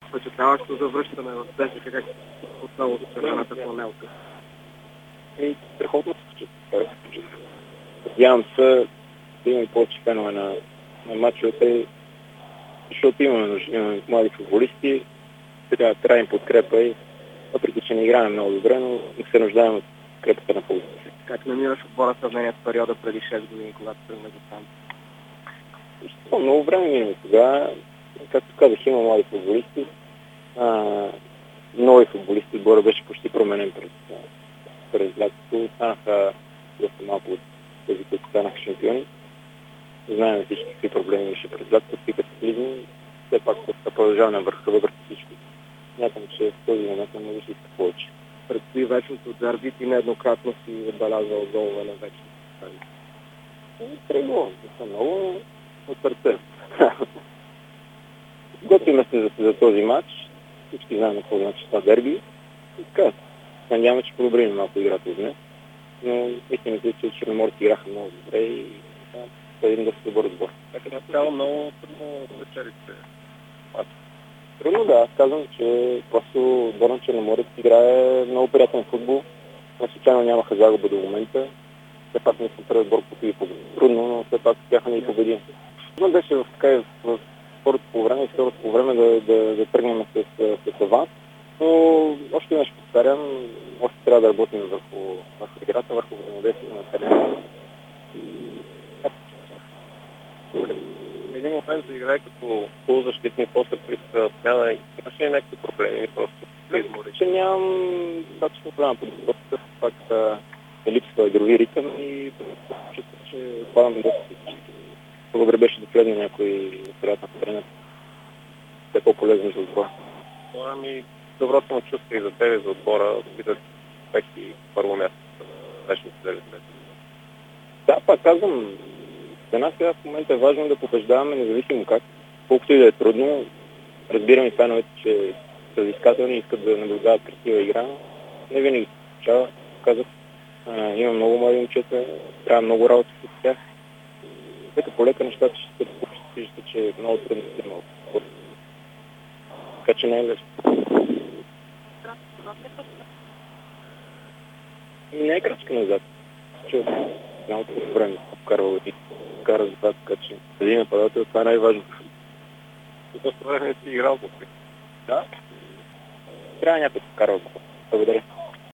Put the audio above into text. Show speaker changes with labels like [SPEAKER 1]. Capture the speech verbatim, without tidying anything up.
[SPEAKER 1] впечатляващо завръщане в ЦСКА, как отново червената фланелка?
[SPEAKER 2] И страхотно се чувства. Надявам се да имам повече фенове на, на мачовете, защото имаме нужда, имаме млади футболисти, трябва, трябва им подкрепа и въпреки, че не играем много добре, но не се нуждаем от подкрепата на публиката.
[SPEAKER 1] Как намираш отбора в сравнение с периода преди шест години, когато тръгна до там?
[SPEAKER 2] Много време минало тогава. Както казах, има млади футболисти. А, нови футболисти. Отбора беше почти променен през, през лятото. Станаха доста малко от тези, които станаха шампиони. Знаем всички какви проблеми имаше през лятото, какви катаклизми. Все пак продължава на върха, въпреки всичко. Смятам, че в този момент не може да се иска повече.
[SPEAKER 1] Предстои вечното дерби, ти нееднократно си забелязал голове на вечното.
[SPEAKER 2] Три гола. Не са много, но от сърце. Готвиме се за, за този матч. Всички знаем какво значи това дерби. И така, надяваме, че подобрим малко играта от днес. Но истината е, че черноморци играха много добре и това е един доста добър отбор.
[SPEAKER 1] Така да става много трудно вечерите.
[SPEAKER 2] Трудно да, аз казвам, че просто отбор на Черноморец играе много приятен футбол. Не случайно нямаха загуба до момента. Все пак не съм първи отбор, който ги победи. Трудно, но все пак бяха ни победи. Но беше в, така, в второто по време и второто по време да, да, да тръгнем с, с аванс. Но още нещо повтарям, още трябва да работим върху, върху играта, върху взаимодействието на терена.
[SPEAKER 3] Един момент да играе като полузащитни, после при смяна, имаше ли някакви проблеми или просто измори?
[SPEAKER 2] Че нямам достатъчно голяма подготовка, пак е липсва игрови ритъм и чувствам, че падам доста физически. По-добре беше да влезне някой средата на терена. Е по-полезно за отбора.
[SPEAKER 3] Ами, добро самочувствие и за тебе, и за отбора, видят пеки първо място в вечните девет месеца.
[SPEAKER 2] Да, пак казвам, за нас сега в момента е важно да побеждаваме, независимо как. Колкото и да е трудно, разбирам и феновете, че са взискателни и искат да наблюдават красива игра, но не винаги се получава. Казах, има много млади момчета, трябва много работа с тях. Лека по лека нещата ще се получат, виждате, че е много трудно да се има. Така че не е лесно. И не е крачка назад. Че малко време покарва и кара за това, така че един нападател, това е най-важното.
[SPEAKER 3] Тук с време си играл по
[SPEAKER 2] Да. Трябва някой да покарва. Благодаря.